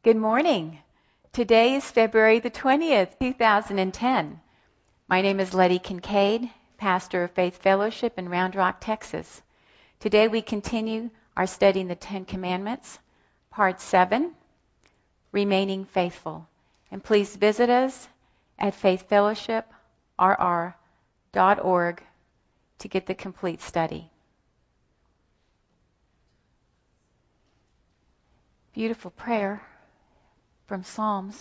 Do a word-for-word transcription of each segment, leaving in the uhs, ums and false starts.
Good morning. Today is February the twentieth, two thousand ten. My name is Letty Kincaid, pastor of Faith Fellowship in Round Rock, Texas. Today we continue our study in the Ten Commandments, part seven, Remaining Faithful. And please visit us at faith fellowship r r dot org to get the complete study. Beautiful prayer from Psalms,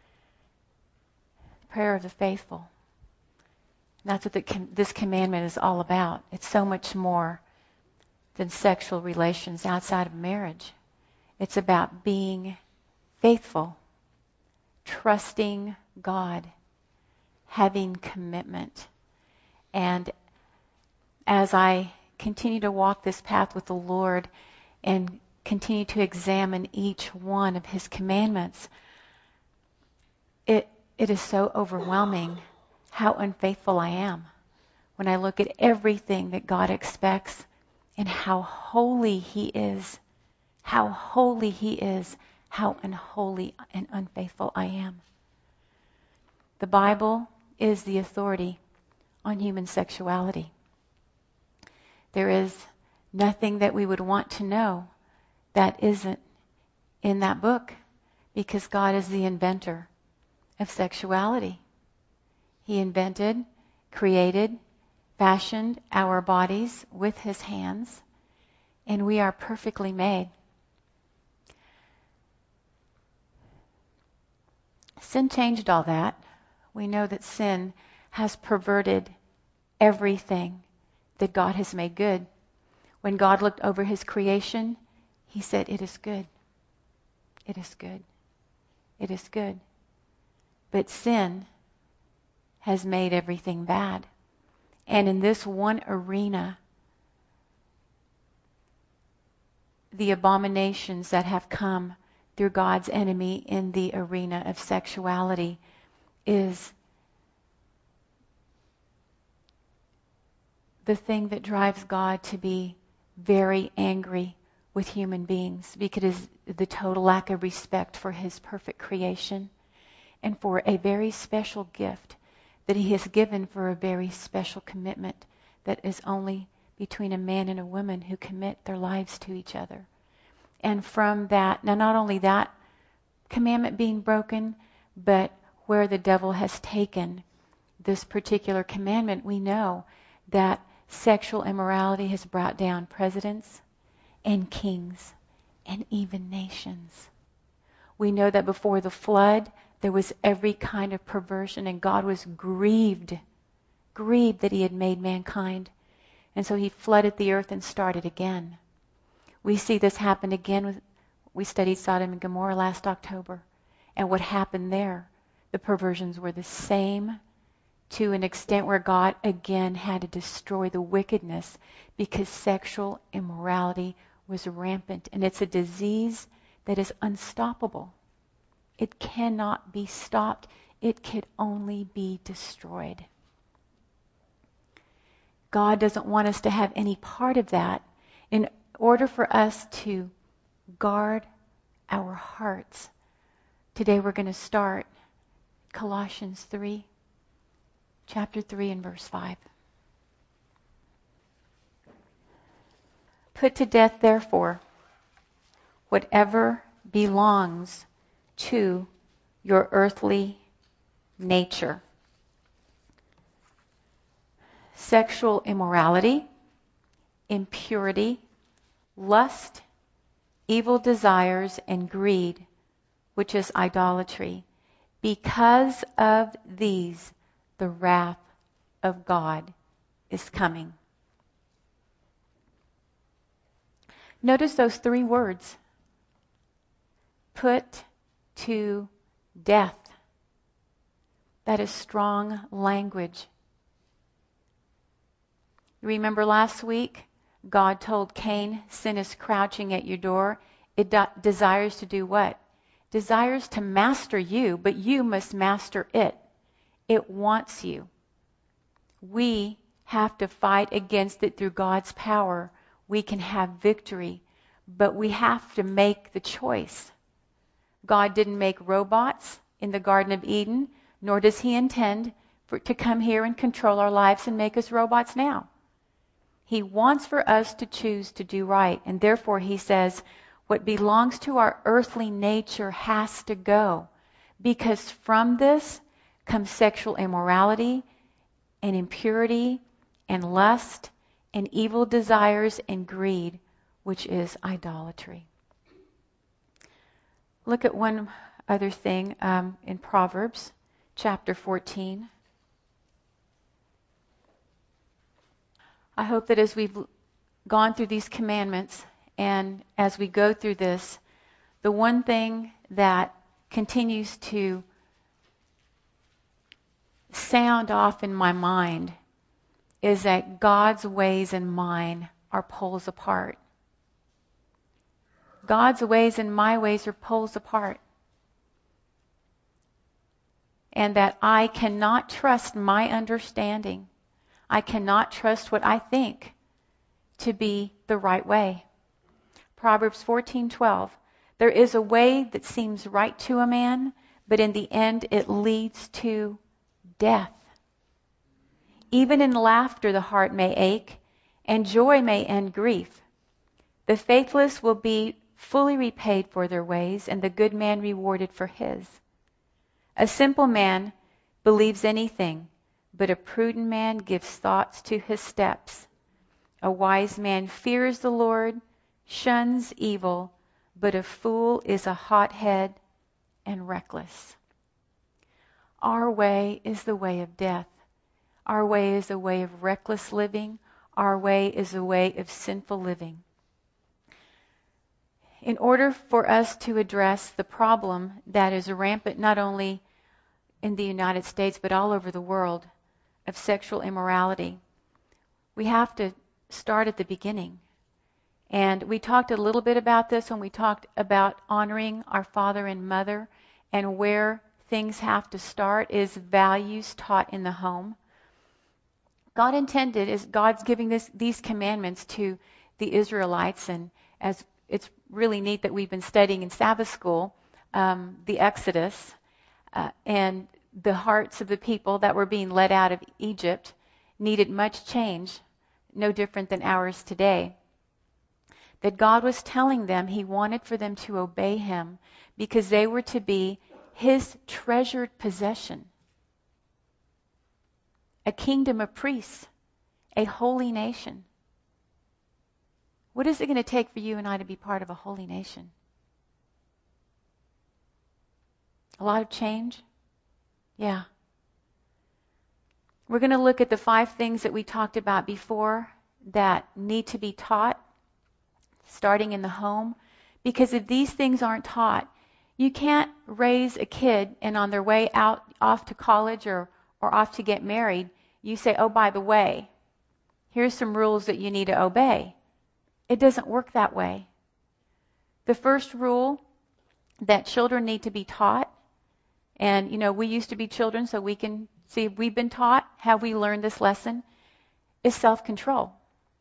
prayer of the faithful. That's what the, this commandment is all about. It's so much more than sexual relations outside of marriage. It's about being faithful, trusting God, having commitment. And as I continue to walk this path with the Lord and continue to examine each one of His commandments, it it is so overwhelming how unfaithful I am when I look at everything that God expects and how holy He is, how holy He is, how unholy and unfaithful I am. The Bible is the authority on human sexuality. There is nothing that we would want to know that isn't in that book, because God is the inventor of sexuality. He invented, created, fashioned our bodies with His hands, and we are perfectly made. Sin changed all that. We know that sin has perverted everything that God has made good. When God looked over His creation, He said, "It is good. It is good. It is good." But sin has made everything bad. And in this one arena, the abominations that have come through God's enemy in the arena of sexuality is the thing that drives God to be very angry with human beings, because it is the total lack of respect for His perfect creation and for a very special gift that He has given for a very special commitment that is only between a man and a woman who commit their lives to each other. And from that, now not only that commandment being broken, but where the devil has taken this particular commandment, we know that sexual immorality has brought down presidents and kings and even nations. We know that before the flood, there was every kind of perversion, and God was grieved, grieved that He had made mankind. And so He flooded the earth and started again. We see this happen again. With, we studied Sodom and Gomorrah last October. And what happened there, the perversions were the same, to an extent where God again had to destroy the wickedness because sexual immorality was rampant. And it's a disease that is unstoppable. It cannot be stopped. It can only be destroyed. God doesn't want us to have any part of that. In order for us to guard our hearts, today we're going to start Colossians three, chapter three and verse five. Put to death, therefore, whatever belongs to your earthly nature. Sexual immorality, impurity, lust, evil desires, and greed, which is idolatry. Because of these, the wrath of God is coming. Notice those three words. Put to death. That is strong language. You remember last week, God told Cain, sin is crouching at your door. It de- desires to do what? Desires to master you, but you must master it. It wants you. We have to fight against it through God's power. We can have victory, but we have to make the choice. God didn't make robots in the Garden of Eden, nor does he intend for, to come here and control our lives and make us robots now. He wants for us to choose to do right. And therefore, he says, what belongs to our earthly nature has to go. Because from this comes sexual immorality and impurity and lust and evil desires and greed, which is idolatry. Look at one other thing um, in Proverbs chapter fourteen. I hope that as we've gone through these commandments and as we go through this, the one thing that continues to sound off in my mind is that God's ways and mine are poles apart. God's ways and my ways are poles apart. And that I cannot trust my understanding. I cannot trust what I think to be the right way. Proverbs fourteen twelve. There is a way that seems right to a man, but in the end it leads to death. Even in laughter the heart may ache, and joy may end grief. The faithless will be fully repaid for their ways, and the good man rewarded for his. A simple man believes anything, but a prudent man gives thoughts to his steps. A wise man fears the Lord, shuns evil, but a fool is a hothead and reckless. Our way is the way of death. Our way is a way of reckless living. Our way is a way of sinful living. In order for us to address the problem that is rampant not only in the United States but all over the world of sexual immorality, we have to start at the beginning. And we talked a little bit about this when we talked about honoring our father and mother, and where things have to start is values taught in the home. God intended, is God's giving this, these commandments to the Israelites, and as it's really neat that we've been studying in Sabbath school, um, the Exodus, uh, and the hearts of the people that were being led out of Egypt needed much change, no different than ours today. That God was telling them he wanted for them to obey him because they were to be his treasured possession. A kingdom of priests, a holy nation. What is it going to take for you and I to be part of a holy nation? A lot of change? Yeah. We're going to look at the five things that we talked about before that need to be taught, starting in the home. Because if these things aren't taught, you can't raise a kid and on their way out, off to college or, or off to get married, you say, oh, by the way, here's some rules that you need to obey. It doesn't work that way. The first rule that children need to be taught, and, you know, we used to be children, so we can see if we've been taught, have we learned this lesson, is self-control.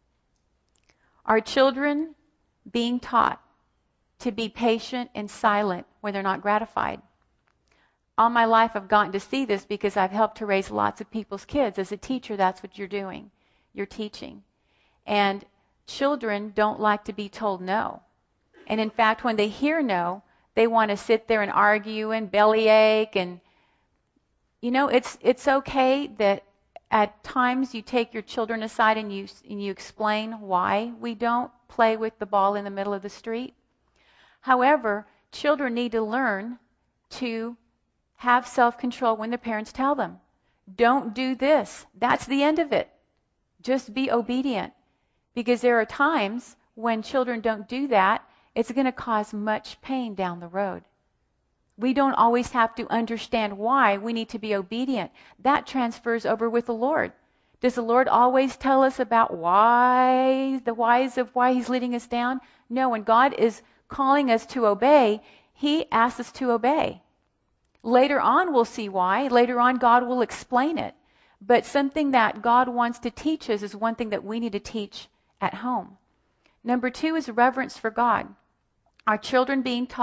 Are children being taught to be patient and silent when they're not gratified? All my life I've gotten to see this because I've helped to raise lots of people's kids. As a teacher, that's what you're doing. You're teaching. And children don't like to be told no. And in fact, when they hear no, they want to sit there and argue and bellyache. And, you know, it's it's okay that at times you take your children aside and you and you explain why we don't play with the ball in the middle of the street. However, children need to learn to have self-control when their parents tell them, don't do this. That's the end of it. Just be obedient. Because there are times when children don't do that, it's going to cause much pain down the road. We don't always have to understand why we need to be obedient. That transfers over with the Lord. Does the Lord always tell us about why, the whys of why he's leading us down? No, when God is calling us to obey, he asks us to obey. Later on, we'll see why. Later on, God will explain it. But something that God wants to teach us is one thing that we need to teach at home. Number two is reverence for God. Our children being taught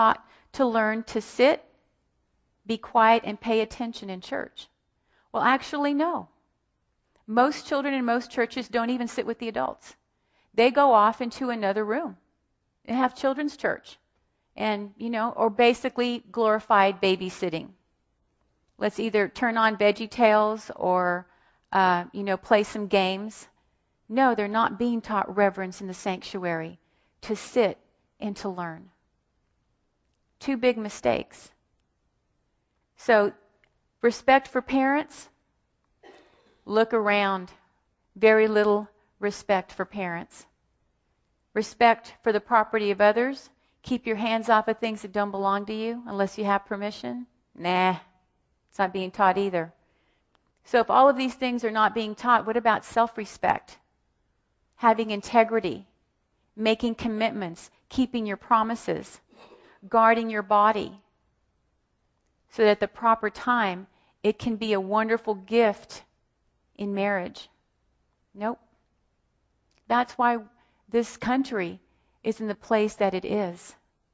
to learn to sit, be quiet, and pay attention in church. Well, actually, no. Most children in most churches don't even sit with the adults. They go off into another room and have children's church. And, you know, or basically glorified babysitting. Let's either turn on Veggie Tales or, uh, you know, play some games. No, they're not being taught reverence in the sanctuary, to sit and to learn. Two big mistakes. So, respect for parents, look around. Very little respect for parents. Respect for the property of others. Keep your hands off of things that don't belong to you unless you have permission. Nah, it's not being taught either. So if all of these things are not being taught, what about self-respect? Having integrity, making commitments, keeping your promises, guarding your body, so that at the proper time, it can be a wonderful gift in marriage. Nope. That's why this country is in the place that it is.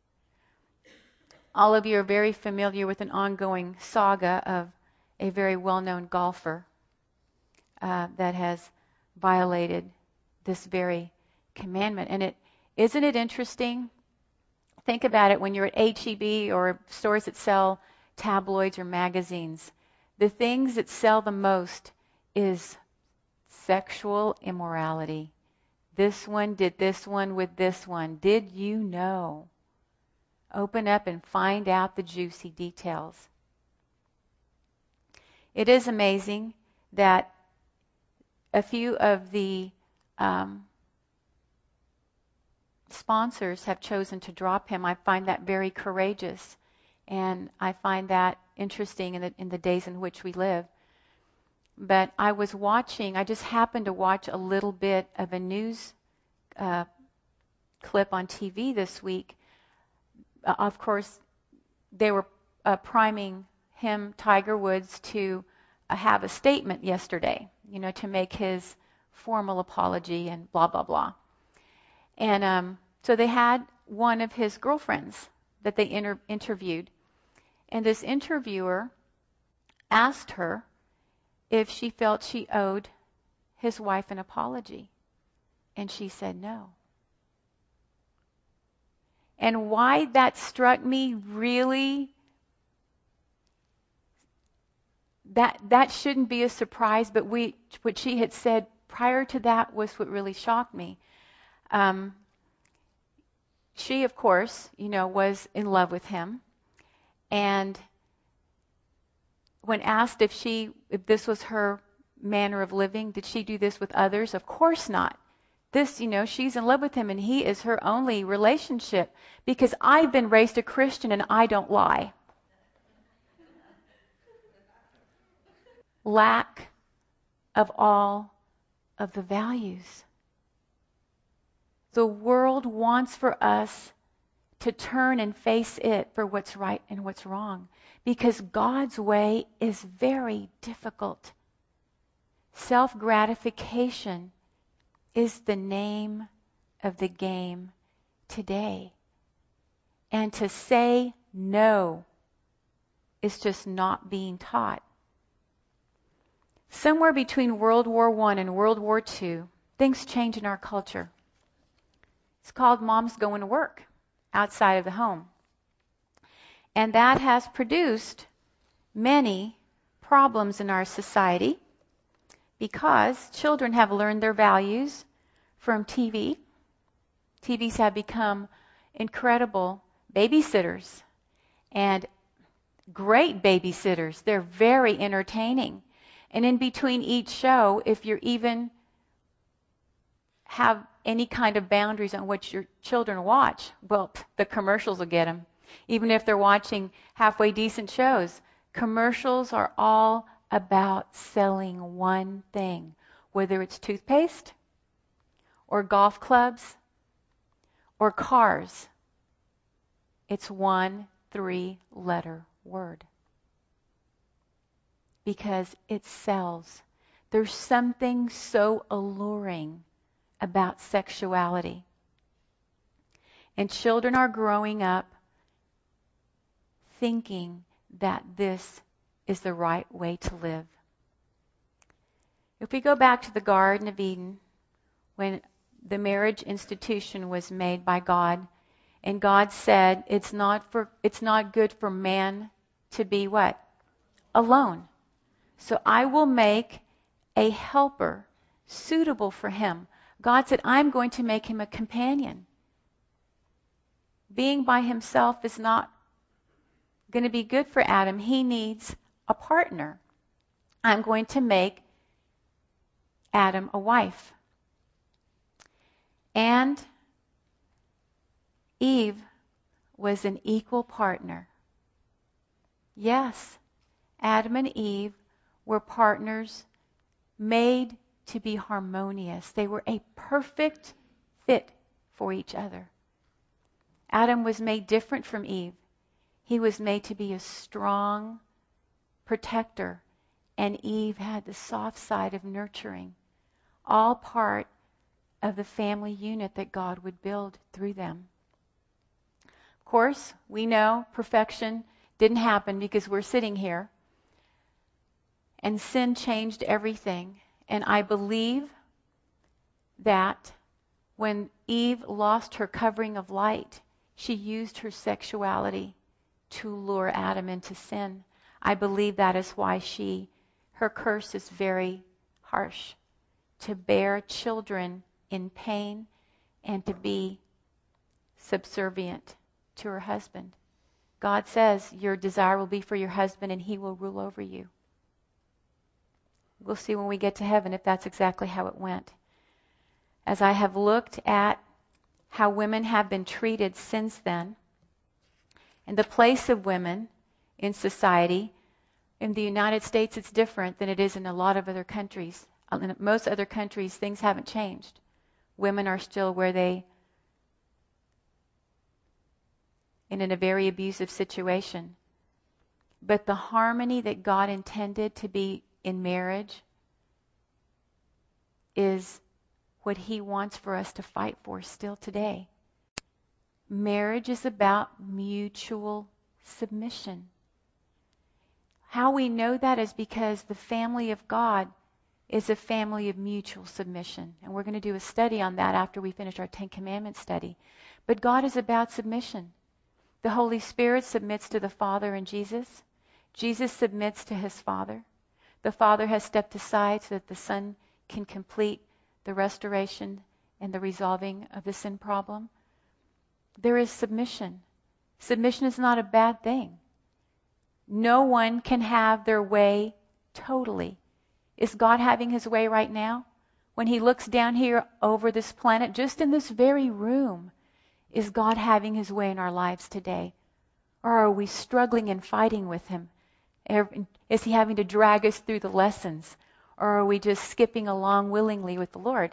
All of you are very familiar with an ongoing saga of a very well-known golfer uh, that has violated this very commandment. And it isn't it interesting? Think about it when you're at H E B or stores that sell tabloids or magazines. The things that sell the most is sexual immorality. This one did this one with this one. Did you know? Open up and find out the juicy details. It is amazing that a few of the um, sponsors have chosen to drop him. I find that very courageous, and I find that interesting in the, in the days in which we live. But I was watching, I just happened to watch a little bit of a news uh, clip on T V this week. Uh, of course, they were uh, priming him, Tiger Woods, to uh, have a statement yesterday, you know, to make his formal apology and blah, blah, blah. And um, so they had one of his girlfriends that they inter- interviewed. And this interviewer asked her if she felt she owed his wife an apology. And she said no. And why that struck me really, that that shouldn't be a surprise, but we, what she had said prior to that was what really shocked me. Um, she, of course, you know, was in love with him. And when asked if she, if this was her manner of living, did she do this with others? Of course not. This, you know, she's in love with him and he is her only relationship, because I've been raised a Christian and I don't lie. Lack of all of the values. The world wants for us to turn and face it for what's right and what's wrong, because God's way is very difficult. Self-gratification is the name of the game today. And to say no is just not being taught. Somewhere between World War One and World War Two, things change in our culture. It's called moms going to work outside of the home. And that has produced many problems in our society, because children have learned their values from T V. T Vs have become incredible babysitters, and great babysitters. They're very entertaining. And in between each show, if you're even have any kind of boundaries on what your children watch, well, the commercials will get them. Even if they're watching halfway decent shows, commercials are all about selling one thing, whether it's toothpaste or golf clubs or cars. It's one three-letter word. Because it sells. There's something so alluring about sexuality. And children are growing up thinking that this is the right way to live. If we go back to the Garden of Eden, when the marriage institution was made by God, and God said it's not for it's not good for man to be what? Alone. So I will make a helper suitable for him. God said, I'm going to make him a companion. Being by himself is not going to be good for Adam. He needs a partner. I'm going to make Adam a wife. And Eve was an equal partner. Yes, Adam and Eve were partners made to be harmonious. They were a perfect fit for each other. Adam was made different from Eve. He was made to be a strong protector, and Eve had the soft side of nurturing, all part of the family unit that God would build through them. Of course, we know perfection didn't happen because we're sitting here, and sin changed everything. And I believe that when Eve lost her covering of light, she used her sexuality to lure Adam into sin. I believe that is why she, her curse is very harsh, to bear children in pain and to be subservient to her husband. God says your desire will be for your husband and he will rule over you. We'll see when we get to heaven if that's exactly how it went. As I have looked at how women have been treated since then, and the place of women in society, in the United States it's different than it is in a lot of other countries. In most other countries, things haven't changed. Women are still where they, and in a very abusive situation. But the harmony that God intended to be in marriage is what He wants for us to fight for still today. Marriage is about mutual submission. How we know that is because the family of God is a family of mutual submission. And we're going to do a study on that after we finish our Ten Commandments study. But God is about submission. The Holy Spirit submits to the Father in Jesus. Jesus submits to His Father. The Father has stepped aside so that the Son can complete the restoration and the resolving of the sin problem. There is submission. Submission is not a bad thing. No one can have their way totally. Is God having His way right now? When He looks down here over this planet, just in this very room, is God having His way in our lives today? Or are we struggling and fighting with Him? Is He having to drag us through the lessons? Or are we just skipping along willingly with the Lord?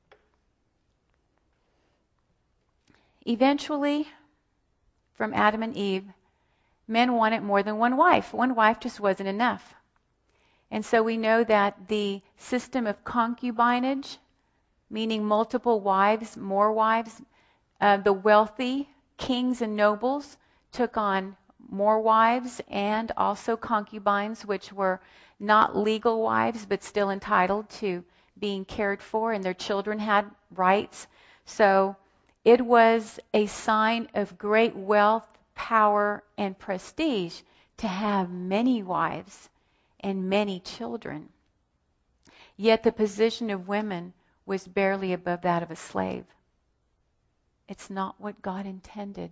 Eventually, from Adam and Eve, men wanted more than one wife. One wife just wasn't enough. And so we know that the system of concubinage, meaning multiple wives, more wives, uh, the wealthy kings and nobles took on more wives and also concubines, which were not legal wives but still entitled to being cared for, and their children had rights. So it was a sign of great wealth, power, and prestige to have many wives and many children. Yet the position of women was barely above that of a slave. It's not what God intended.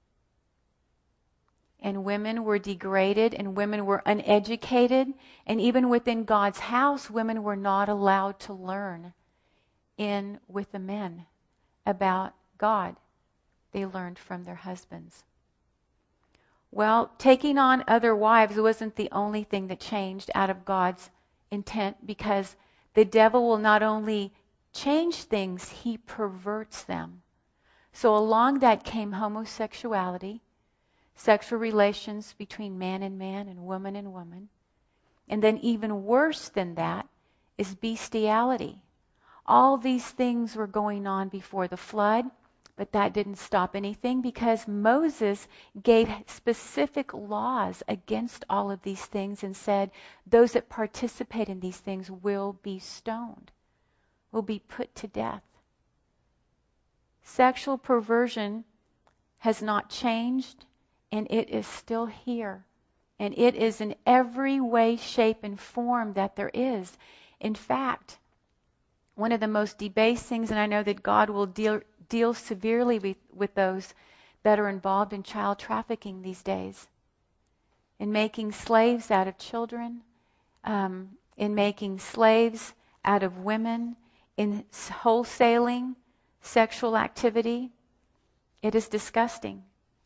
And women were degraded, and women were uneducated, and even within God's house, women were not allowed to learn in with the men about God. They learned from their husbands. Well, taking on other wives wasn't the only thing that changed out of God's intent, because the devil will not only change things, he perverts them. So along that came homosexuality, sexual relations between man and man and woman and woman. And then even worse than that is bestiality. All these things were going on before the flood, But that didn't stop anything because Moses gave specific laws against all of these things and said those that participate in these things will be stoned, will be put to death. Sexual perversion has not changed, and it is still here. And it is in every way, shape, and form that there is. In fact, one of the most debased things, and I know that God will deal deal severely with, with those that are involved in child trafficking these days, in making slaves out of children, um, in making slaves out of women, in wholesaling sexual activity. It is disgusting.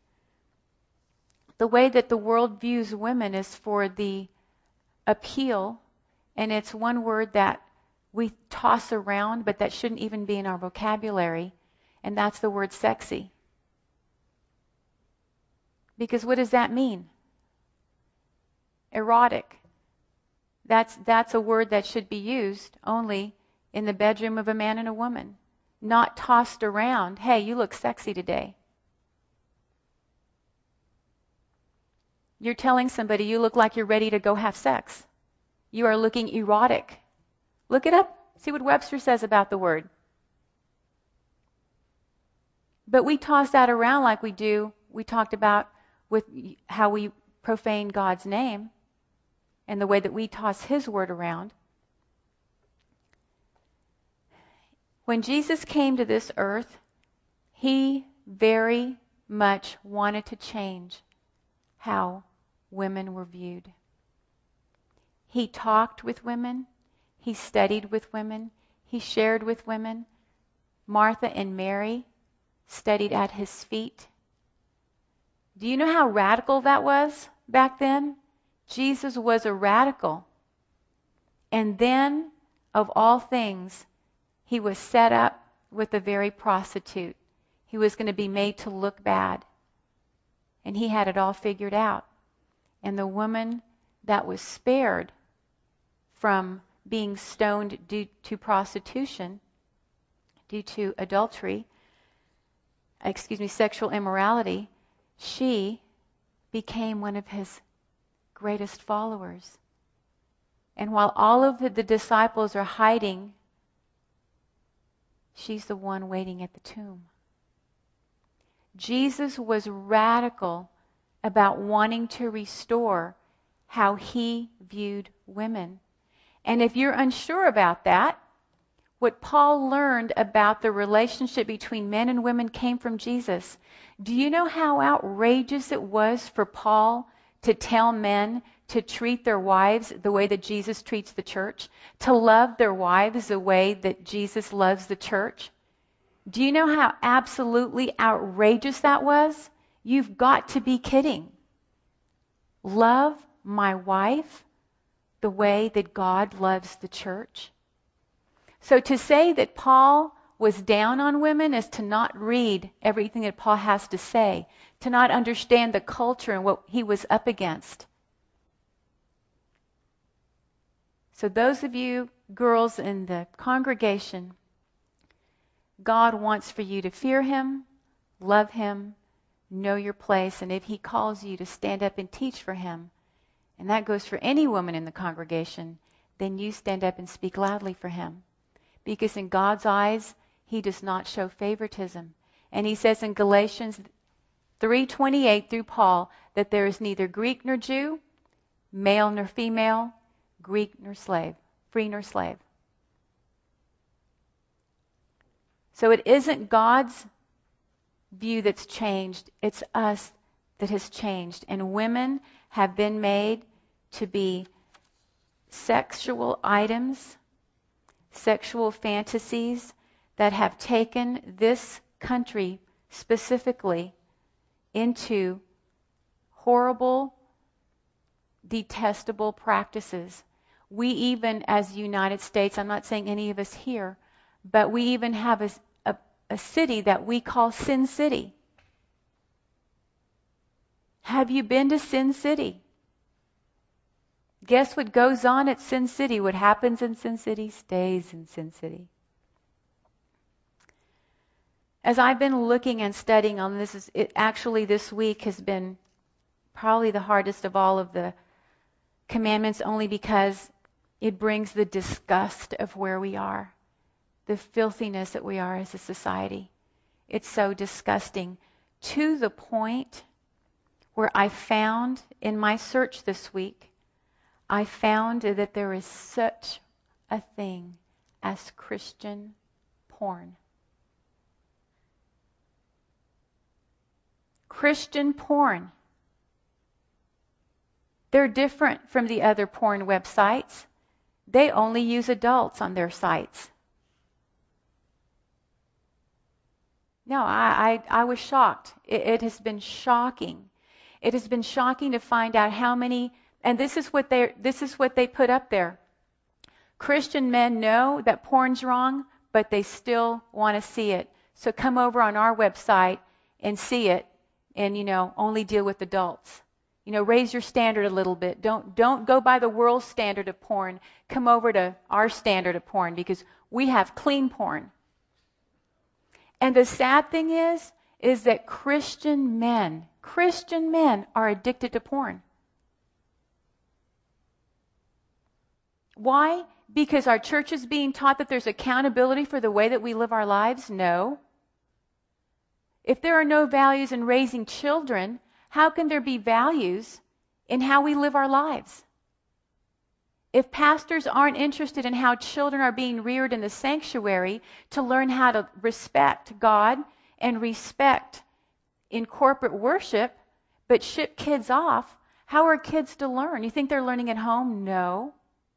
The way that the world views women is for the appeal, and it's one word that we toss around, but that shouldn't even be in our vocabulary, and that's the word sexy. Because what does that mean? Erotic. That's, that's a word that should be used only in the bedroom of a man and a woman, not tossed around. Hey, you look sexy today. You're telling somebody you look like you're ready to go have sex. You are looking erotic. Look it up. See what Webster says about the word. But we toss that around like we do. We talked about with how we profane God's name and the way that we toss His word around. When Jesus came to this earth, He very much wanted to change how women were viewed. He talked with women. He studied with women. He shared with women. Martha and Mary studied at His feet. Do you know how radical that was back then? Jesus was a radical. And then, of all things, He was set up with a very prostitute. He was going to be made to look bad. And He had it all figured out. And the woman that was spared from being stoned due to prostitution, due to adultery, excuse me, sexual immorality, she became one of His greatest followers. And while all of the, the disciples are hiding, she's the one waiting at the tomb. Jesus was radical about wanting to restore how He viewed women. And if you're unsure about that, what Paul learned about the relationship between men and women came from Jesus. Do you know how outrageous it was for Paul to tell men to treat their wives the way that Jesus treats the church? To love their wives the way that Jesus loves the church? Do you know how absolutely outrageous that was? You've got to be kidding. Love my wife the way that God loves the church? So to say that Paul was down on women is to not read everything that Paul has to say, to not understand the culture and what he was up against. So those of you girls in the congregation, God wants for you to fear Him, love Him, know your place, and if He calls you to stand up and teach for Him, and that goes for any woman in the congregation, then you stand up and speak loudly for Him. Because in God's eyes, He does not show favoritism. And He says in Galatians three twenty-eight through Paul that there is neither Greek nor Jew, male nor female, Greek nor slave, free nor slave. So it isn't God's view that's changed, it's us that has changed. And women have been made to be sexual items, sexual fantasies that have taken this country specifically into horrible, detestable practices. We even, as the United States, I'm not saying any of us here, but we even have a, a, a city that we call Sin City. Have you been to Sin City? Guess what goes on at Sin City? What happens in Sin City stays in Sin City. As I've been looking and studying on this, is it actually this week has been probably the hardest of all of the commandments, only because it brings the disgust of where we are, the filthiness that we are as a society. It's so disgusting, to the point where I found in my search this week, I found that there is such a thing as Christian porn. Christian porn. They're different from the other porn websites. They only use adults on their sites. No, I, I, I was shocked. It, it has been shocking. It has been shocking to find out how many, and this is what they this is what they put up there. Christian men know that porn's wrong, but they still want to see it. So come over on our website and see it, and you know, only deal with adults. You know, raise your standard a little bit. Don't don't go by the world's standard of porn. Come over to our standard of porn, because we have clean porn. And the sad thing is, is that Christian men, Christian men are addicted to porn. Why? Because our church is being taught that there's accountability for the way that we live our lives? No. If there are no values in raising children, how can there be values in how we live our lives? If pastors aren't interested in how children are being reared in the sanctuary to learn how to respect God and respect in corporate worship, but ship kids off, how are kids to learn? You think they're learning at home? No.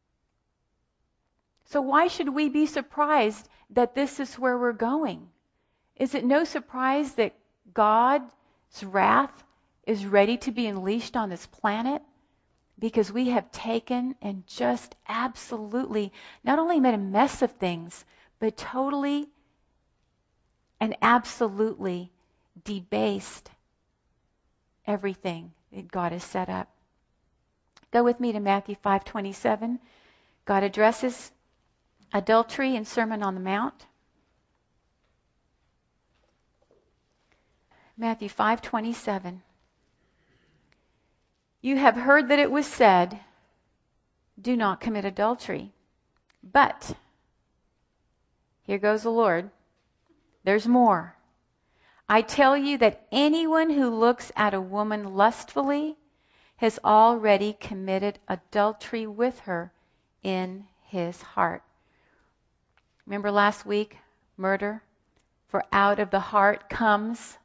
So why should we be surprised that this is where we're going? Is it no surprise that God's wrath is ready to be unleashed on this planet? Because we have taken and just absolutely not only made a mess of things, but totally and absolutely debased everything that God has set up. Go with me to Matthew five twenty-seven. God addresses adultery in Sermon on the Mount. Matthew five twenty-seven. You have heard that it was said, do not commit adultery. But, here goes the Lord, there's more. I tell you that anyone who looks at a woman lustfully has already committed adultery with her in his heart. Remember last week, murder? For out of the heart comes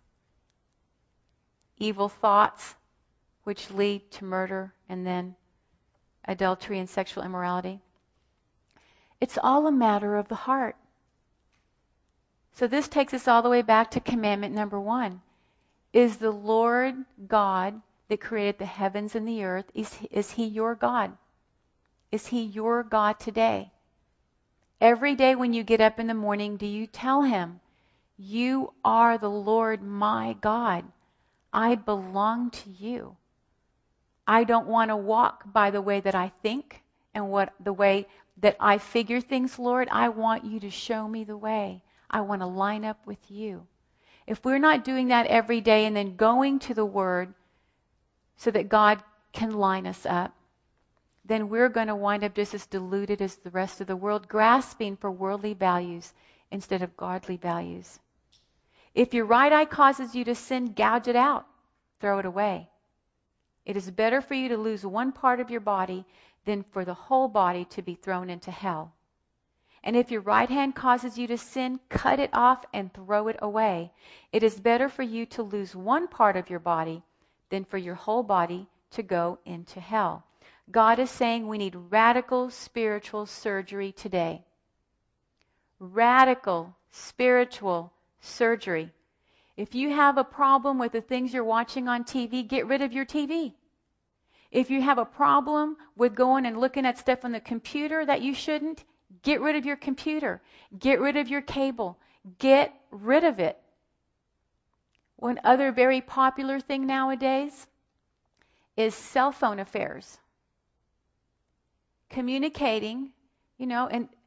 evil thoughts, which lead to murder and then adultery and sexual immorality. It's all a matter of the heart. So this takes us all the way back to commandment number one. Is the Lord God that created the heavens and the earth, is, is He your God? Is He your God today? Every day when you get up in the morning, do you tell Him, you are the Lord my God. I belong to you. I don't want to walk by the way that I think and what the way that I figure things, Lord. I want you to show me the way. I want to line up with you. If we're not doing that every day and then going to the Word so that God can line us up, then we're going to wind up just as deluded as the rest of the world, grasping for worldly values instead of godly values. If your right eye causes you to sin, gouge it out. Throw it away. It is better for you to lose one part of your body than for the whole body to be thrown into hell. And if your right hand causes you to sin, cut it off and throw it away. It is better for you to lose one part of your body than for your whole body to go into hell. God is saying we need radical spiritual surgery today. Radical spiritual surgery. If you have a problem with the things you're watching on T V, get rid of your T V. If you have a problem with going and looking at stuff on the computer that you shouldn't, get rid of your computer. Get rid of your cable. Get rid of it. One other very popular thing nowadays is cell phone affairs. Communicating, you know, and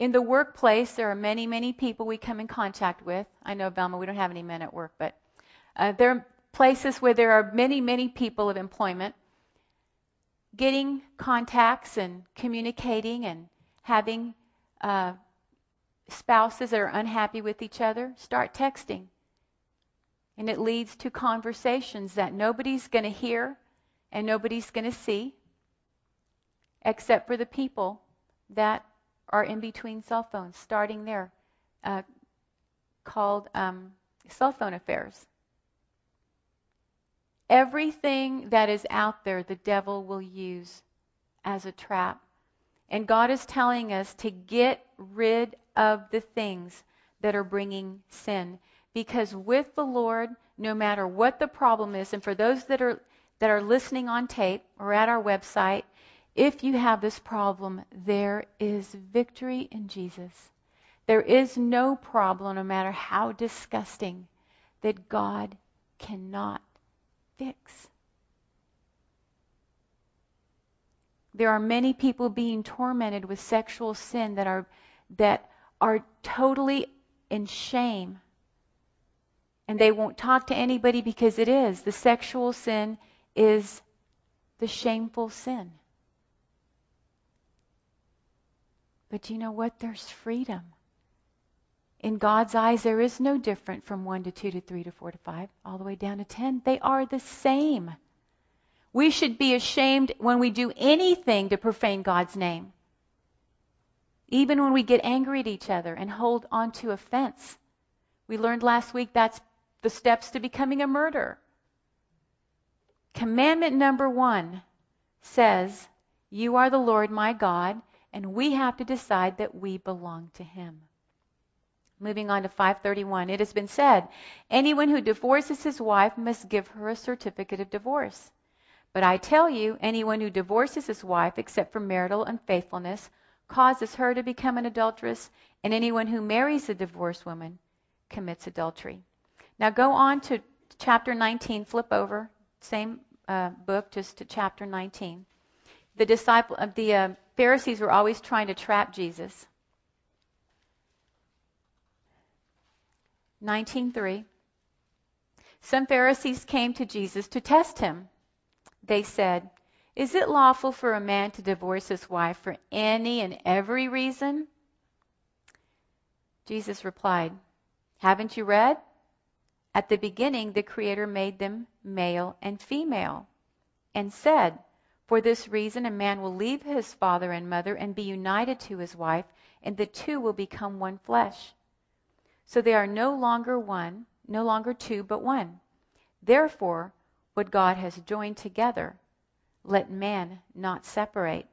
In the workplace, there are many, many people we come in contact with. I know, Velma, we don't have any men at work, but uh, there are places where there are many, many people of employment. Getting contacts and communicating and having uh, spouses that are unhappy with each other, start texting. And it leads to conversations that nobody's going to hear and nobody's going to see except for the people that are in between cell phones, starting there, uh, called um, cell phone affairs. Everything that is out there, the devil will use as a trap. And God is telling us to get rid of the things that are bringing sin. Because with the Lord, no matter what the problem is, and for those that are that are listening on tape or at our website, if you have this problem, there is victory in Jesus. There is no problem, no matter how disgusting, that God cannot fix. There are many people being tormented with sexual sin that are that are totally in shame. And they won't talk to anybody because it is. The sexual sin is the shameful sin. But you know what? There's freedom. In God's eyes, there is no different from one to two to three to four to five, all the way down to ten. They are the same. We should be ashamed when we do anything to profane God's name. Even when we get angry at each other and hold on to offense. We learned last week that's the steps to becoming a murderer. Commandment number one says, you are the Lord my God, and we have to decide that we belong to Him. Moving on to five thirty-one, it has been said, anyone who divorces his wife must give her a certificate of divorce. But I tell you, anyone who divorces his wife except for marital unfaithfulness causes her to become an adulteress, and anyone who marries a divorced woman commits adultery. Now go on to chapter nineteen, flip over, same uh, book, just to chapter nineteen. The disciple of the uh, Pharisees were always trying to trap Jesus. nineteen three. Some Pharisees came to Jesus to test him. They said, is it lawful for a man to divorce his wife for any and every reason? Jesus replied, haven't you read? At the beginning, the Creator made them male and female, and said, for this reason a man will leave his father and mother and be united to his wife, and the two will become one flesh. So they are no longer one, no longer two, but one. Therefore, what God has joined together, let man not separate.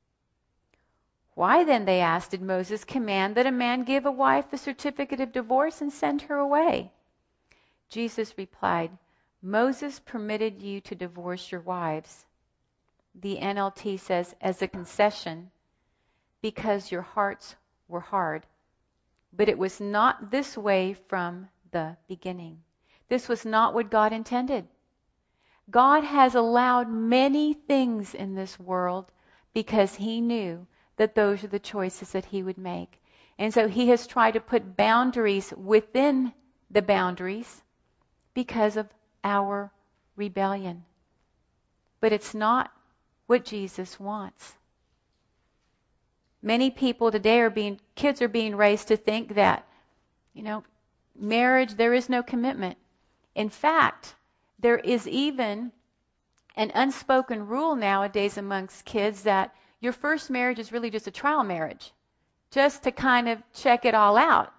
Why then, they asked, did Moses command that a man give a wife a certificate of divorce and send her away? Jesus replied, Moses permitted you to divorce your wives. The N L T says, as a concession, because your hearts were hard. But it was not this way from the beginning. This was not what God intended. God has allowed many things in this world because He knew that those are the choices that He would make. And so He has tried to put boundaries within the boundaries because of our rebellion. But it's not what Jesus wants. Many people today are being, kids are being raised to think that, you know, marriage, there is no commitment. In fact, there is even an unspoken rule nowadays amongst kids that your first marriage is really just a trial marriage, just to kind of check it all out.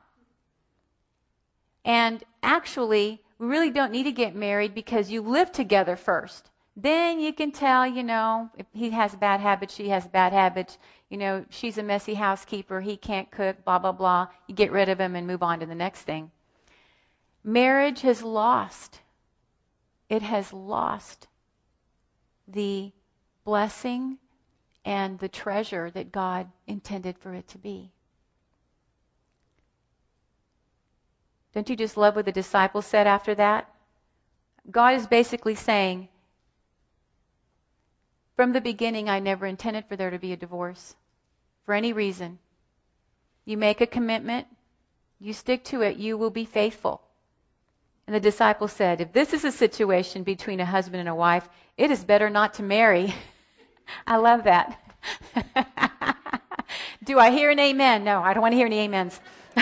And actually, we really don't need to get married because you live together first. Then you can tell, you know, if he has bad habits, she has bad habits. You know, she's a messy housekeeper, he can't cook, blah, blah, blah. You get rid of him and move on to the next thing. Marriage has lost. It has lost the blessing and the treasure that God intended for it to be. Don't you just love what the disciples said after that? God is basically saying, from the beginning, I never intended for there to be a divorce for any reason. You make a commitment. You stick to it. You will be faithful. And the disciples said, if this is a situation between a husband and a wife, it is better not to marry. I love that. Do I hear an amen? No, I don't want to hear any amens.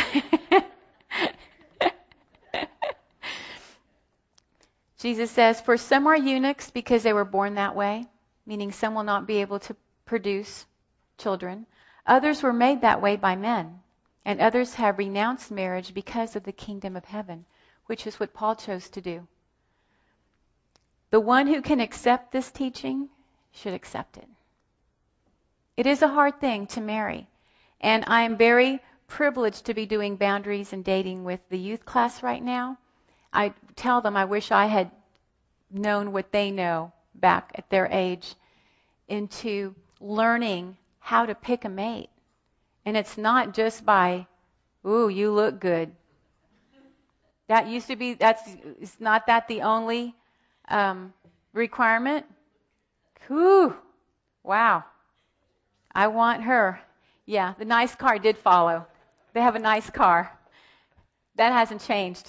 Jesus says, for some are eunuchs because they were born that way, meaning some will not be able to produce children. Others were made that way by men, and others have renounced marriage because of the kingdom of heaven, which is what Paul chose to do. The one who can accept this teaching should accept it. It is a hard thing to marry, and I am very privileged to be doing boundaries and dating with the youth class right now. I tell them I wish I had known what they know back at their age into learning how to pick a mate. And it's not just by, ooh, you look good. That used to be, that's, it's not that the only um, requirement? Whew, wow. I want her. Yeah, the nice car did follow. They have a nice car. That hasn't changed.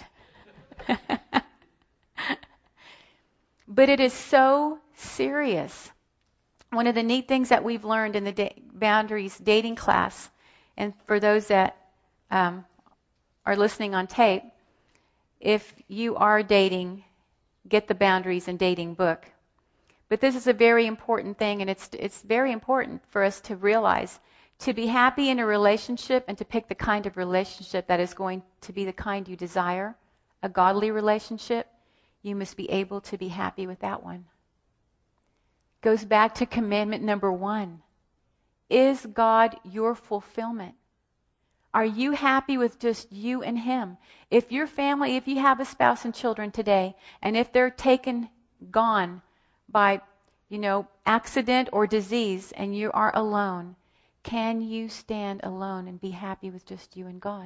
But it is so serious. One of the neat things that we've learned in the da- boundaries dating class, and for those that um, are listening on tape, if you are dating, get the boundaries and dating book. But this is a very important thing, and it's it's very important for us to realize to be happy in a relationship and to pick the kind of relationship that is going to be the kind you desire, a godly relationship. You must be able to be happy with that one. Goes back to commandment number one. Is God your fulfillment? Are you happy with just you and Him? If your family, if you have a spouse and children today, and if they're taken, gone by, you know, accident or disease, and you are alone, can you stand alone and be happy with just you and God?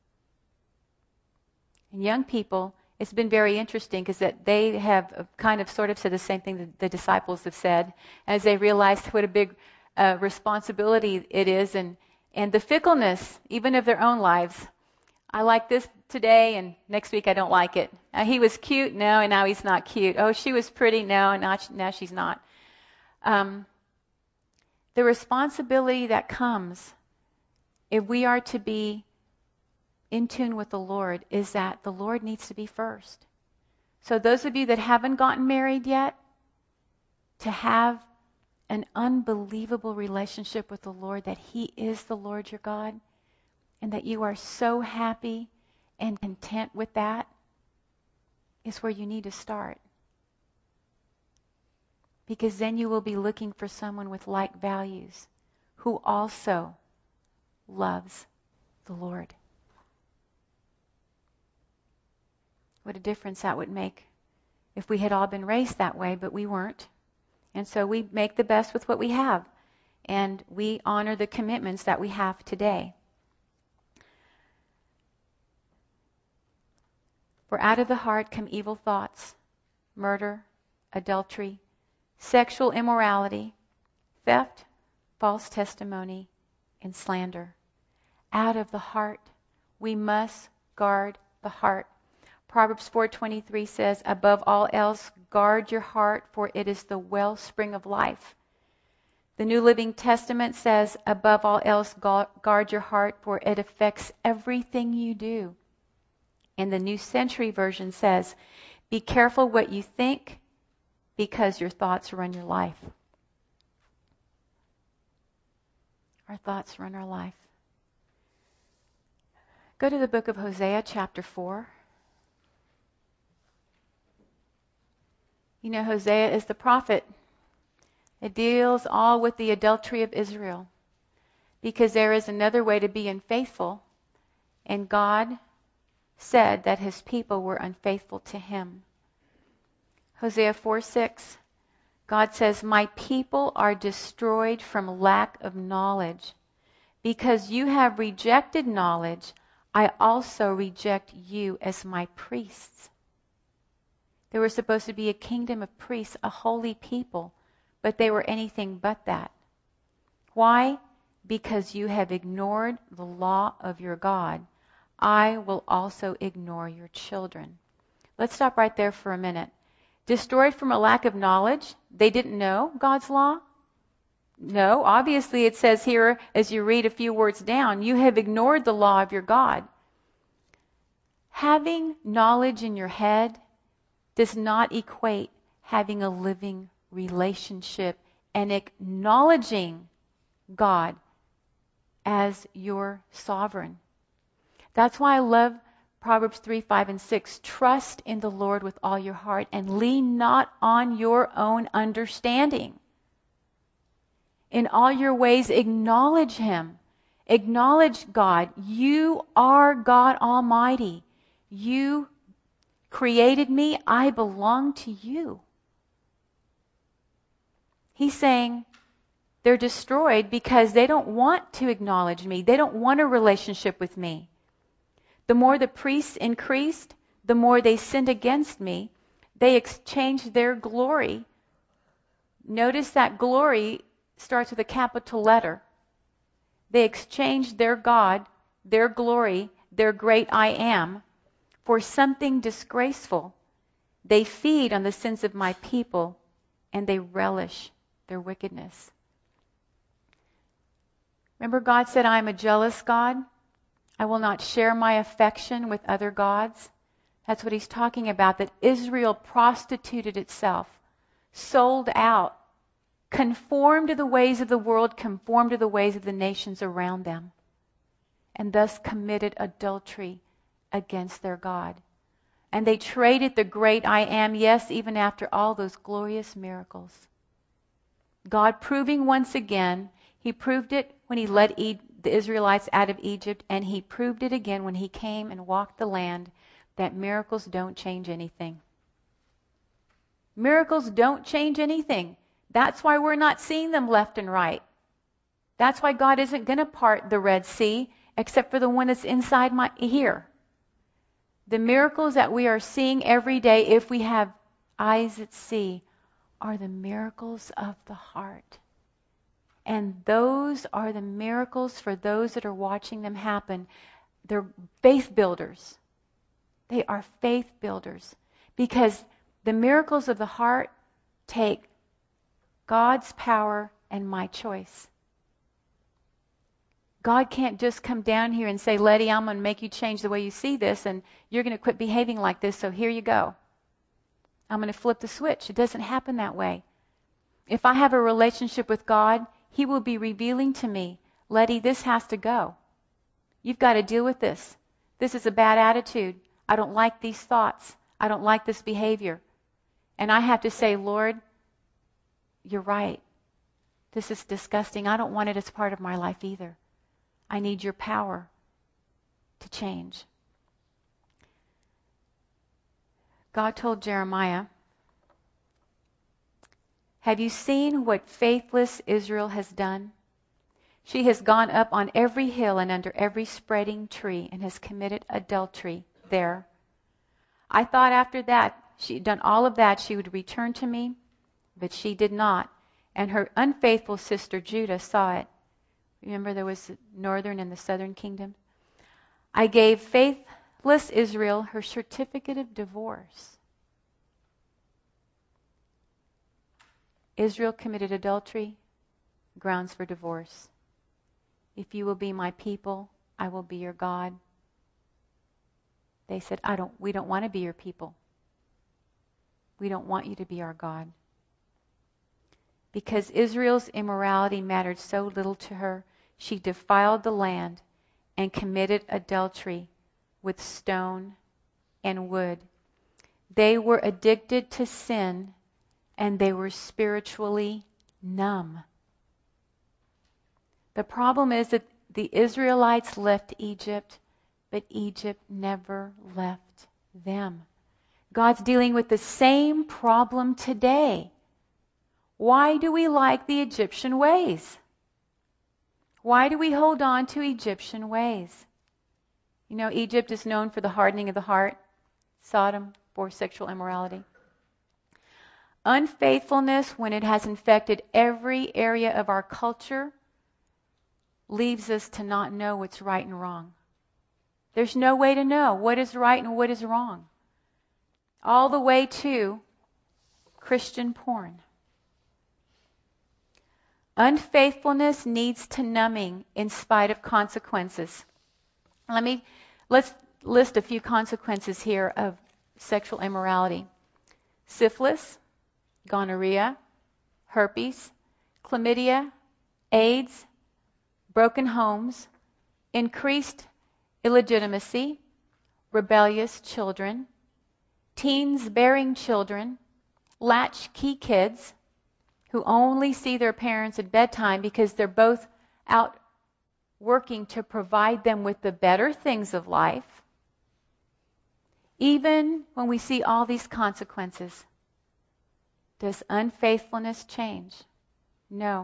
And young people, it's been very interesting because that they have kind of sort of said the same thing that the disciples have said as they realized what a big uh, responsibility it is and, and the fickleness even of their own lives. I like this today and next week I don't like it. Uh, he was cute, no, and now he's not cute. Oh, she was pretty, no, and now, now she's not. Um, the responsibility that comes if we are to be in tune with the Lord is that the Lord needs to be first. So those of you that haven't gotten married yet, to have an unbelievable relationship with the Lord, that He is the Lord your God, and that you are so happy and content with that, is where you need to start. Because then you will be looking for someone with like values who also loves the Lord. What a difference that would make if we had all been raised that way, but we weren't. And so we make the best with what we have. And we honor the commitments that we have today. For out of the heart come evil thoughts, murder, adultery, sexual immorality, theft, false testimony, and slander. Out of the heart. We must guard the heart. Proverbs four twenty-three says, above all else, guard your heart, for it is the wellspring of life. The New Living Testament says, above all else, guard your heart, for it affects everything you do. And the New Century Version says, be careful what you think, because your thoughts run your life. Our thoughts run our life. Go to the book of Hosea, chapter four. You know, Hosea is the prophet. It deals all with the adultery of Israel. Because there is another way to be unfaithful. And God said that His people were unfaithful to Him. Hosea four six. God says, my people are destroyed from lack of knowledge. Because you have rejected knowledge, I also reject you as my priests. They were supposed to be a kingdom of priests, a holy people, but they were anything but that. Why? because you have ignored the law of your God, I will also ignore your children. Let's stop right there for a minute. Destroyed from a lack of knowledge? They didn't know God's law? No, obviously it says here, as you read a few words down, you have ignored the law of your God. Having knowledge in your head does not equate having a living relationship and acknowledging God as your sovereign. That's why I love Proverbs three, five, and six. Trust in the Lord with all your heart and lean not on your own understanding. In all your ways, acknowledge Him. Acknowledge God. You are God Almighty. You created me. I belong to you. He's saying they're destroyed because they don't want to acknowledge me. They don't want a relationship with me. The more the priests increased, the more they sinned against me. They exchanged their glory. Notice that glory starts with a capital letter. They exchanged their God, their glory, their great I am, for something disgraceful. They feed on the sins of my people, and they relish their wickedness. Remember, God said, I am a jealous God. I will not share my affection with other gods. That's what He's talking about, that Israel prostituted itself, sold out, conformed to the ways of the world, conformed to the ways of the nations around them, and thus committed adultery against their God. And they traded the great I am, yes, even after all those glorious miracles. God proving once again, He proved it when He led e- the Israelites out of Egypt, and He proved it again when He came and walked the land, that miracles don't change anything. Miracles don't change anything. That's why we're not seeing them left and right. That's why God isn't going to part the Red Sea, except for the one that's inside my here. The miracles that we are seeing every day, if we have eyes that see, are the miracles of the heart. And those are the miracles for those that are watching them happen. They're faith builders. They are faith builders. Because the miracles of the heart take God's power and my choice. God can't just come down here and say, Letty, I'm going to make you change the way you see this, and you're going to quit behaving like this, so here you go. I'm going to flip the switch. It doesn't happen that way. If I have a relationship with God, He will be revealing to me, Letty, this has to go. You've got to deal with this. This is a bad attitude. I don't like these thoughts. I don't like this behavior. And I have to say, Lord, you're right. This is disgusting. I don't want it as part of my life either. I need your power to change. God told Jeremiah, have you seen what faithless Israel has done? She has gone up on every hill and under every spreading tree and has committed adultery there. I thought after that, she had done all of that, she would return to me, but she did not. And her unfaithful sister Judah saw it. Remember, there was the northern and the southern kingdom. I gave faithless Israel her certificate of divorce. Israel committed adultery, grounds for divorce. If you will be my people, I will be your God. They said, I don't, we don't want to be your people. We don't want you to be our God. Because Israel's immorality mattered so little to her, she defiled the land and committed adultery with stone and wood. They were addicted to sin, and they were spiritually numb. The problem is that the Israelites left Egypt, but Egypt never left them. God's dealing with the same problem today. Why do we like the Egyptian ways? Why do we hold on to Egyptian ways? You know, Egypt is known for the hardening of the heart, Sodom for sexual immorality. Unfaithfulness, when it has infected every area of our culture, leaves us to not know what's right and wrong. There's no way to know what is right and what is wrong. All the way to Christian porn. Unfaithfulness leads to numbing in spite of consequences. Let me, let's list a few consequences here of sexual immorality. Syphilis, gonorrhea, herpes, chlamydia, AIDS, broken homes, increased illegitimacy, rebellious children, teens bearing children, latchkey kids who only see their parents at bedtime because they're both out working to provide them with the better things of life. Even when we see all these consequences, does unfaithfulness change? No.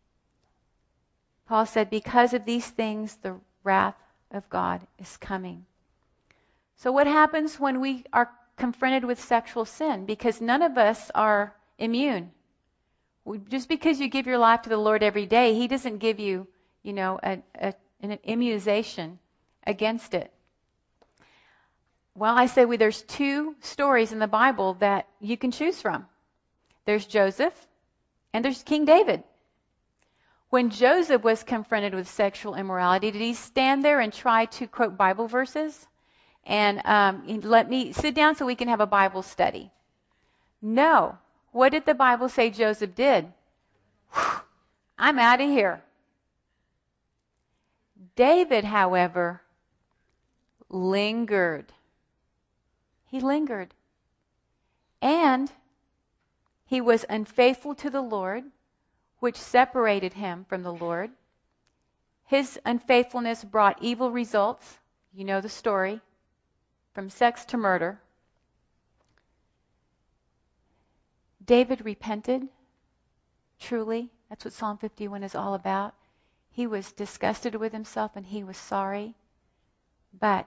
Paul said, because of these things, the wrath of God is coming. So what happens when we are confronted with sexual sin? Because none of us are immune. Just because you give your life to the Lord every day, He doesn't give you, you know, a, a, an immunization against it. Well, I say well, there's two stories in the Bible that you can choose from. There's Joseph and there's King David. When Joseph was confronted with sexual immorality, did he stand there and try to quote Bible verses? And um, let me sit down so we can have a Bible study. No. What did the Bible say Joseph did? Whew, I'm out of here. David, however, lingered. He lingered. And he was unfaithful to the Lord, which separated him from the Lord. His unfaithfulness brought evil results. You know the story. From sex to murder. David repented, truly. That's what Psalm fifty-one is all about. He was disgusted with himself and he was sorry. But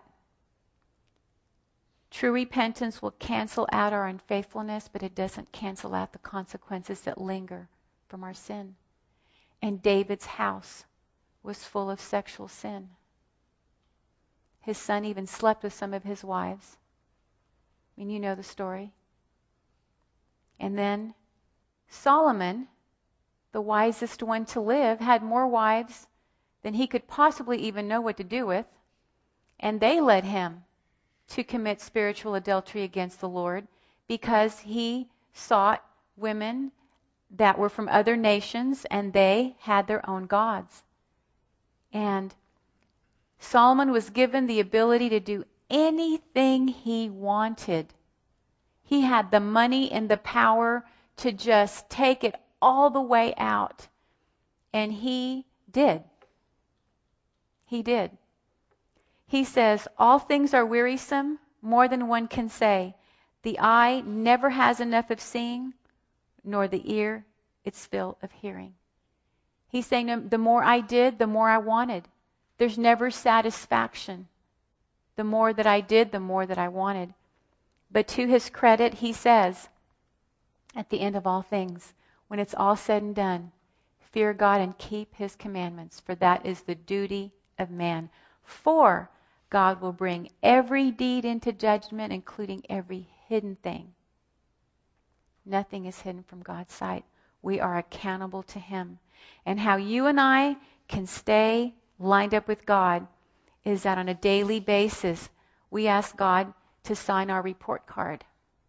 true repentance will cancel out our unfaithfulness, but it doesn't cancel out the consequences that linger from our sin. And David's house was full of sexual sin. His son even slept with some of his wives. I mean, you know the story. And then Solomon, the wisest one to live, had more wives than he could possibly even know what to do with. And they led him to commit spiritual adultery against the Lord because he sought women that were from other nations and they had their own gods. And Solomon was given the ability to do anything he wanted. He had the money and the power to just take it all the way out. And he did. He did. He says, all things are wearisome, more than one can say. The eye never has enough of seeing, nor the ear its fill of hearing. He's saying, the more I did, the more I wanted. There's never satisfaction. The more that I did, the more that I wanted. But to his credit, he says, at the end of all things, when it's all said and done, fear God and keep His commandments, for that is the duty of man. For God will bring every deed into judgment, including every hidden thing. Nothing is hidden from God's sight. We are accountable to Him. And how you and I can stay lined up with God is that on a daily basis, we ask God to sign our report card.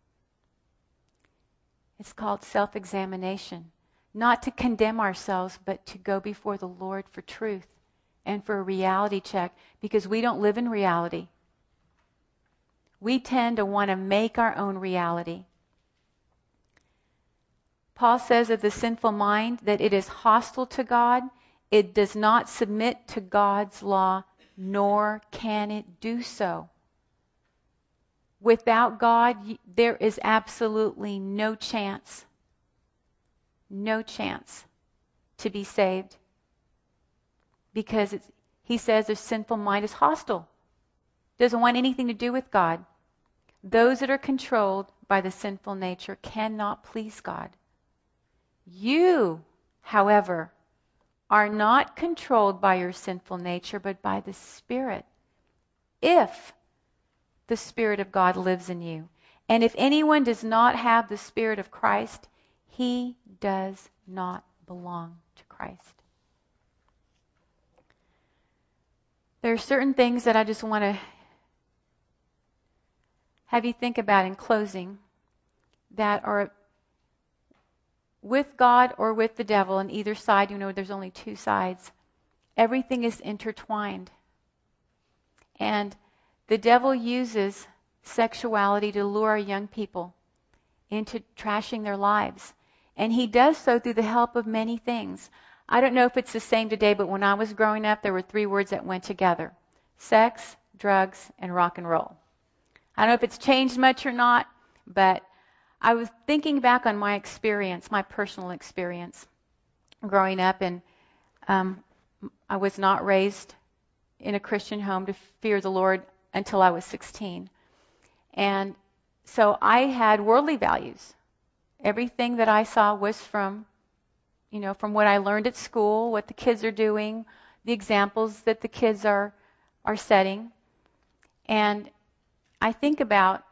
It's called self-examination. Not to condemn ourselves, but to go before the Lord for truth and for a reality check, because we don't live in reality. We tend to want to make our own reality. Paul says of the sinful mind that it is hostile to God. It does not submit to God's law, nor can it do so. Without God, there is absolutely no chance, no chance to be saved. Because it's, he says the sinful mind is hostile, doesn't want anything to do with God. Those that are controlled by the sinful nature cannot please God. You, however, are not controlled by your sinful nature, but by the Spirit, if the Spirit of God lives in you. And if anyone does not have the Spirit of Christ, he does not belong to Christ. There are certain things that I just want to have you think about in closing that are with God or with the devil. On either side, you know, there's only two sides. Everything is intertwined. And the devil uses sexuality to lure young people into trashing their lives. And he does so through the help of many things. I don't know if it's the same today, but when I was growing up, there were three words that went together: sex, drugs, and rock and roll. I don't know if it's changed much or not, but I was thinking back on my experience, my personal experience growing up, and um, I was not raised in a Christian home to fear the Lord until I was sixteen. And so I had worldly values. Everything that I saw was from, you know, from what I learned at school, what the kids are doing, the examples that the kids are are setting. And I think about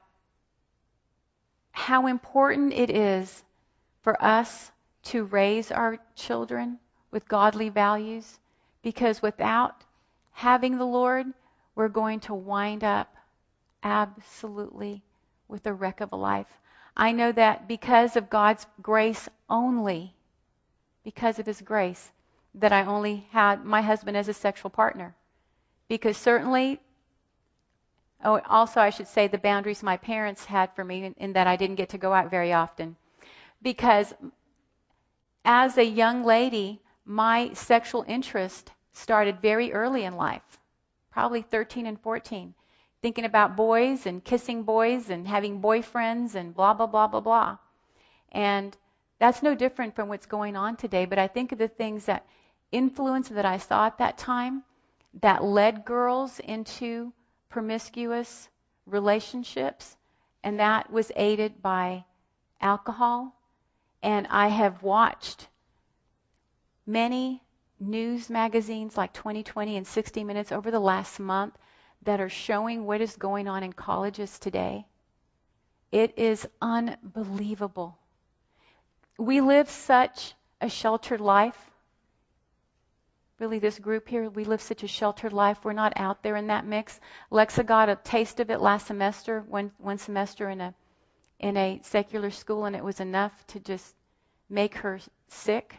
how important it is for us to raise our children with godly values, because without having the Lord, we're going to wind up absolutely with a wreck of a life. I know that because of God's grace only, because of His grace, that I only had my husband as a sexual partner. Because certainly, oh, also I should say the boundaries my parents had for me in, in that I didn't get to go out very often. Because as a young lady, my sexual interest started very early in life, probably thirteen and fourteen, thinking about boys and kissing boys and having boyfriends and blah, blah, blah, blah, blah. And that's no different from what's going on today, but I think of the things that influence that I saw at that time that led girls into promiscuous relationships, and that was aided by alcohol. And I have watched many news magazines like twenty twenty and sixty minutes over the last month that are showing what is going on in colleges today. It is unbelievable. We live such a sheltered life. Really, this group here, we live such a sheltered life. We're not out there in that mix. Lexa got a taste of it last semester, one, one semester in a in a secular school, and it was enough to just make her sick.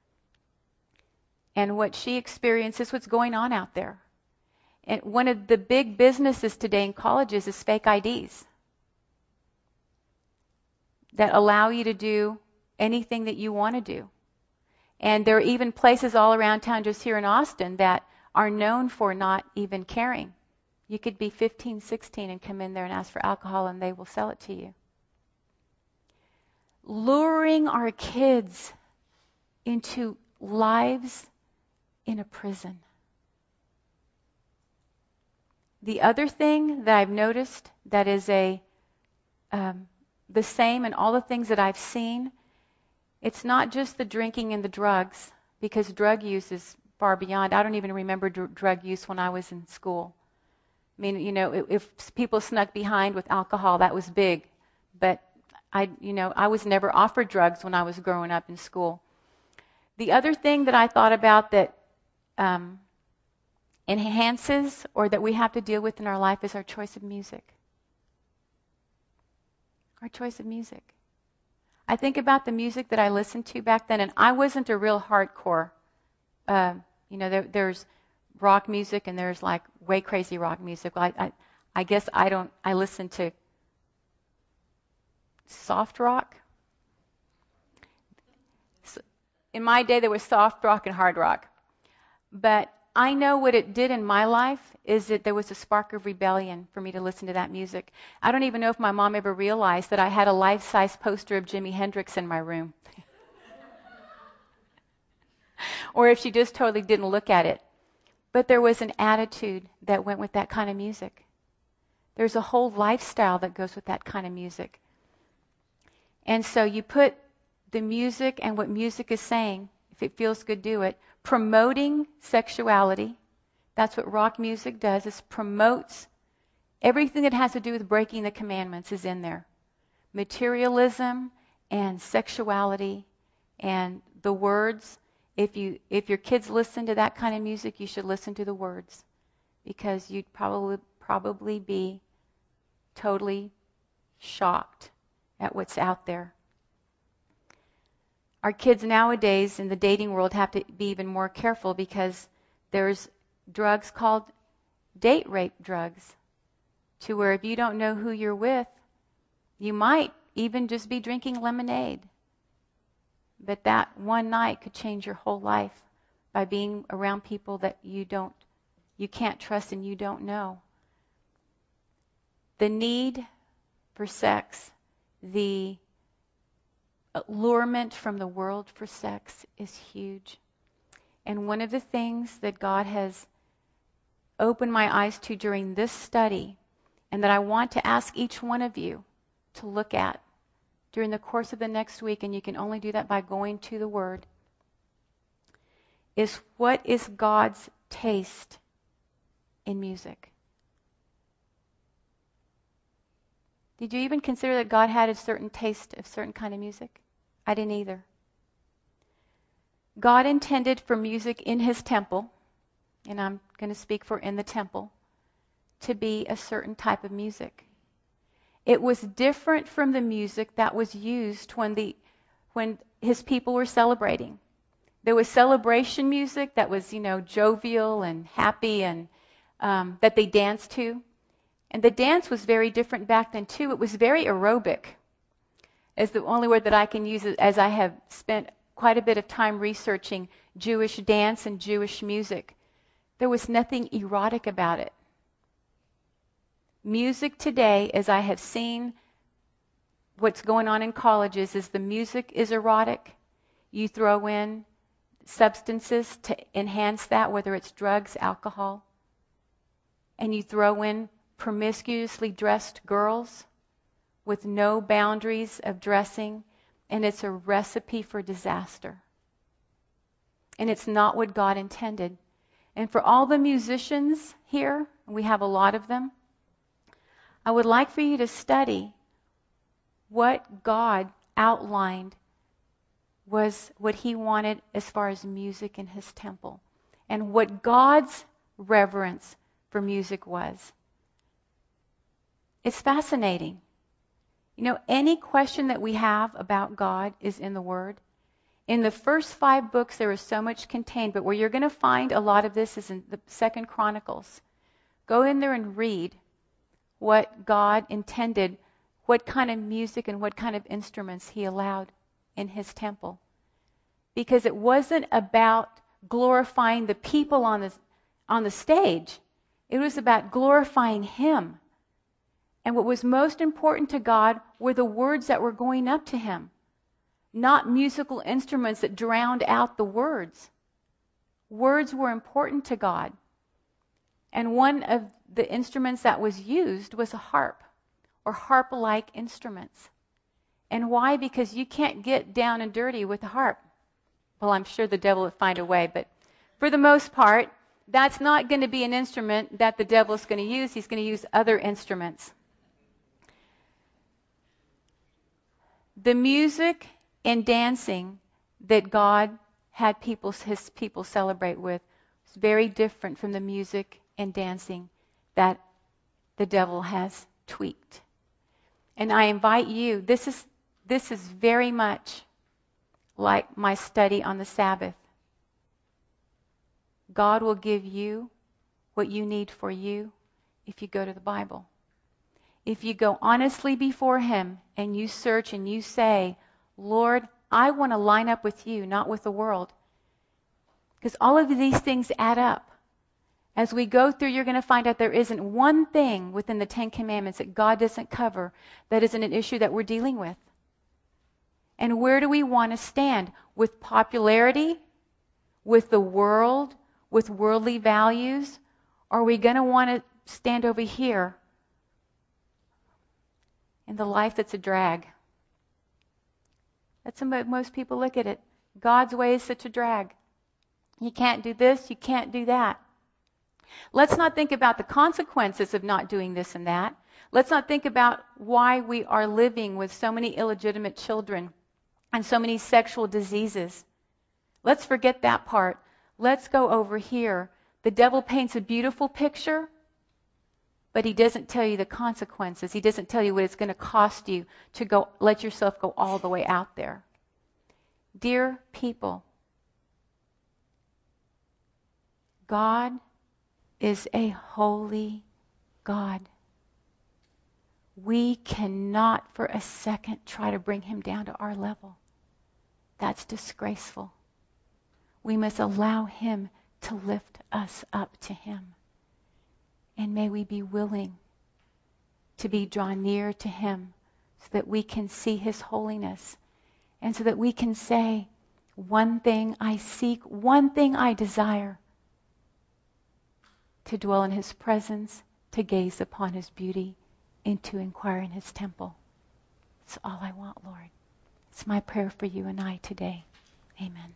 And what she experienced is what's going on out there. And one of the big businesses today in colleges is fake I Ds that allow you to do anything that you want to do. And there are even places all around town, just here in Austin, that are known for not even caring. You could be fifteen, sixteen and come in there and ask for alcohol, and they will sell it to you. Luring our kids into lives in a prison. The other thing that I've noticed that is a um, the same in all the things that I've seen, it's not just the drinking and the drugs, because drug use is far beyond. I don't even remember dr- drug use when I was in school. I mean, you know, if, if people snuck behind with alcohol, that was big. But I, you know, I was never offered drugs when I was growing up in school. The other thing that I thought about that um, enhances or that we have to deal with in our life is our choice of music. Our choice of music. I think about the music that I listened to back then, and I wasn't a real hardcore. Uh, you know, there, there's rock music and there's like way crazy rock music. Well, I, I, I guess I don't. I listen to soft rock. So in my day, there was soft rock and hard rock. But I know what it did in my life is that there was a spark of rebellion for me to listen to that music. I don't even know if my mom ever realized that I had a life-size poster of Jimi Hendrix in my room. Or if she just totally didn't look at it. But there was an attitude that went with that kind of music. There's a whole lifestyle that goes with that kind of music. And so you put the music and what music is saying. If it feels good, do it. Promoting sexuality. That's what rock music does, is promotes everything that has to do with breaking the commandments is in there. Materialism and sexuality and the words. If you if your kids listen to that kind of music, you should listen to the words, because you'd probably probably be totally shocked at what's out there. Our kids nowadays in the dating world have to be even more careful, because there's drugs called date rape drugs, to where if you don't know who you're with, you might even just be drinking lemonade. But that one night could change your whole life by being around people that you don't, you can't trust and you don't know. The need for sex, the allurement from the world for sex is huge. And one of the things that God has opened my eyes to during this study, and that I want to ask each one of you to look at during the course of the next week, and you can only do that by going to the Word, is what is God's taste in music? Did you even consider that God had a certain taste of certain kind of music? I didn't either. God intended for music in His temple, and I'm going to speak for in the temple, to be a certain type of music. It was different from the music that was used when the when His people were celebrating. There was celebration music that was, you know, jovial and happy, and um, that they danced to. And the dance was very different back then too. It was very aerobic, is the only word that I can use, as I have spent quite a bit of time researching Jewish dance and Jewish music. There was nothing erotic about it. Music today, as I have seen what's going on in colleges, is the music is erotic. You throw in substances to enhance that, whether it's drugs, alcohol, and you throw in promiscuously dressed girls with no boundaries of dressing, and it's a recipe for disaster. And it's not what God intended. And for all the musicians here, and we have a lot of them, I would like for you to study what God outlined was what He wanted as far as music in His temple, and what God's reverence for music was. It's fascinating. You know, any question that we have about God is in the Word. In the first five books, there is so much contained, but where you're going to find a lot of this is in the Second Chronicles. Go in there and read what God intended, what kind of music and what kind of instruments He allowed in His temple. Because it wasn't about glorifying the people on the, on the stage. It was about glorifying Him. And what was most important to God were the words that were going up to Him, not musical instruments that drowned out the words. Words were important to God. And one of the instruments that was used was a harp, or harp-like instruments. And why? Because you can't get down and dirty with a harp. Well, I'm sure the devil would find a way, but for the most part, that's not going to be an instrument that the devil is going to use. He's going to use other instruments. The music and dancing that God had people, His people celebrate with was very different from the music and dancing that the devil has tweaked. And I invite you, this is this is very much like my study on the Sabbath. God will give you what you need for you if you go to the Bible. If you go honestly before Him and you search and you say, Lord, I want to line up with you, not with the world. Because all of these things add up. As we go through, you're going to find out there isn't one thing within the Ten Commandments that God doesn't cover that isn't an issue that we're dealing with. And where do we want to stand? With popularity? With the world? With worldly values? Or are we going to want to stand over here in the life that's a drag? That's how most people look at it. God's way is such a drag. You can't do this, you can't do that. Let's not think about the consequences of not doing this and that. Let's not think about why we are living with so many illegitimate children and so many sexual diseases. Let's forget that part. Let's go over here. The devil paints a beautiful picture, but he doesn't tell you the consequences. He doesn't tell you what it's going to cost you to go let yourself go all the way out there. Dear people, God is a holy God. We cannot for a second try to bring him down to our level. That's disgraceful. We must allow him to lift us up to him. And may we be willing to be drawn near to him so that we can see his holiness and so that we can say, one thing I seek, one thing I desire, to dwell in his presence, to gaze upon his beauty, and to inquire in his temple. It's all I want, Lord. It's my prayer for you and I today. Amen.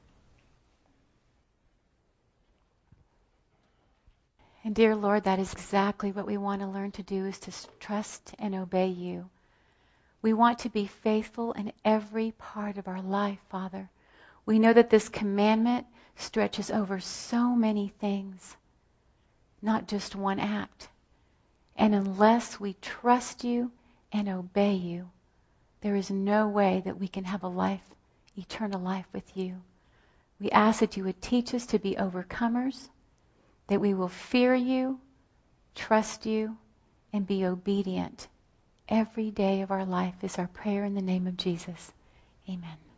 And dear Lord, that is exactly what we want to learn to do, is to trust and obey you. We want to be faithful in every part of our life, Father. We know that this commandment stretches over so many things, not just one act. And unless we trust you and obey you, there is no way that we can have a life, eternal life with you. We ask that you would teach us to be overcomers, that we will fear you, trust you, and be obedient every day of our life is our prayer in the name of Jesus. Amen.